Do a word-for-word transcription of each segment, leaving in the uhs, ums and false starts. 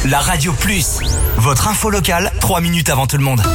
la Radio Plus. Votre info locale, trois minutes avant tout le monde.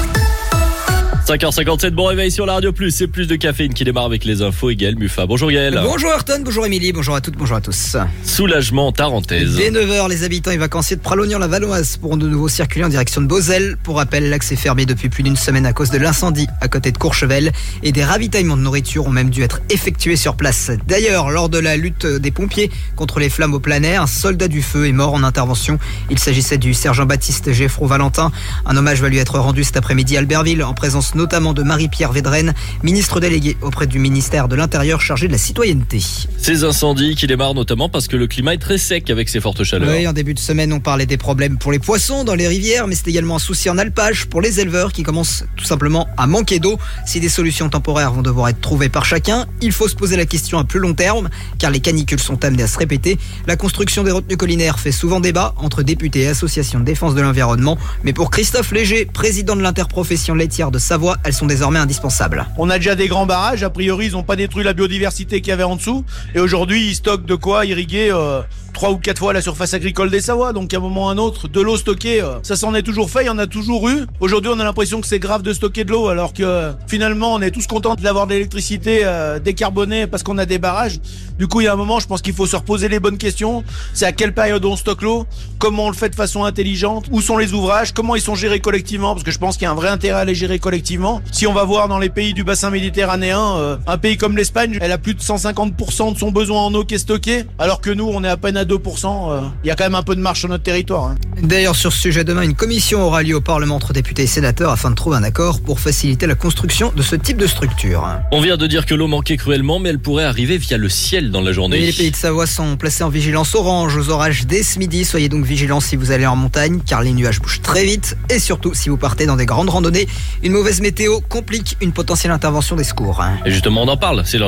cinq heures cinquante-sept, bon réveil sur la Radio Plus, c'est plus de caféine qui démarre avec les infos et Gaël Muffat. Bonjour Gaël. Bonjour Ayrton, bonjour Émilie, bonjour à toutes, bonjour à tous. Soulagement tarentaise. Dès neuf heures, les habitants et vacanciers de Pralognan-la-Valoise pourront de nouveau circuler en direction de Beauzelle. Pour rappel, l'axe est fermé depuis plus d'une semaine à cause de l'incendie à côté de Courchevel et des ravitaillements de nourriture ont même dû être effectués sur place. D'ailleurs, lors de la lutte des pompiers contre les flammes au plein air, un soldat du feu est mort en intervention. Il s'agissait du sergent Baptiste Geffro Valentin. Un hommage va lui être rendu cet après-midi à Albertville en présence notamment de Marie-Pierre Védrenne, ministre déléguée auprès du ministère de l'Intérieur chargé de la citoyenneté. Ces incendies qui démarrent notamment parce que le climat est très sec avec ces fortes chaleurs. Oui, en début de semaine, on parlait des problèmes pour les poissons dans les rivières, mais c'est également un souci en alpage pour les éleveurs qui commencent tout simplement à manquer d'eau. Si des solutions temporaires vont devoir être trouvées par chacun, il faut se poser la question à plus long terme, car les canicules sont amenées à se répéter. La construction des retenues collinaires fait souvent débat entre députés et associations de défense de l'environnement, mais pour Christophe Léger, président de l'interprofession laitière de Savoie, elles sont désormais indispensables. On a déjà des grands barrages, a priori ils n'ont pas détruit la biodiversité qu'il y avait en dessous, et aujourd'hui ils stockent de quoi irriguer euh, trois ou quatre fois la surface agricole des Savoies, donc à un moment ou à un autre, de l'eau stockée, euh, ça s'en est toujours fait, il y en a toujours eu. Aujourd'hui on a l'impression que c'est grave de stocker de l'eau, alors que euh, finalement on est tous contents d'avoir de l'électricité euh, décarbonée parce qu'on a des barrages. Du coup il y a un moment, je pense qu'il faut se reposer les bonnes questions, c'est à quelle période on stocke l'eau, comment on le fait de façon intelligente, où sont les ouvrages, comment ils sont gérés collectivement, parce que je pense qu'il y a un vrai intérêt à les gérer collectivement. Si on va voir dans les pays du bassin méditerranéen, euh, un pays comme l'Espagne, elle a plus de cent cinquante pour cent de son besoin en eau qui est stocké, alors que nous on est à peine à deux pour cent. Il euh, y a quand même un peu de marche sur notre territoire. Hein. D'ailleurs, sur ce sujet, demain, une commission aura lieu au Parlement entre députés et sénateurs afin de trouver un accord pour faciliter la construction de ce type de structure. On vient de dire que l'eau manquait cruellement, mais elle pourrait arriver via le ciel dans la journée. Et les pays de Savoie sont placés en vigilance orange aux orages dès ce midi. Soyez donc vigilants si vous allez en montagne, car les nuages bougent très vite. Et surtout, si vous partez dans des grandes randonnées, une mauvaise météo complique une potentielle intervention des secours. Et justement, on en parle, c'est l'heure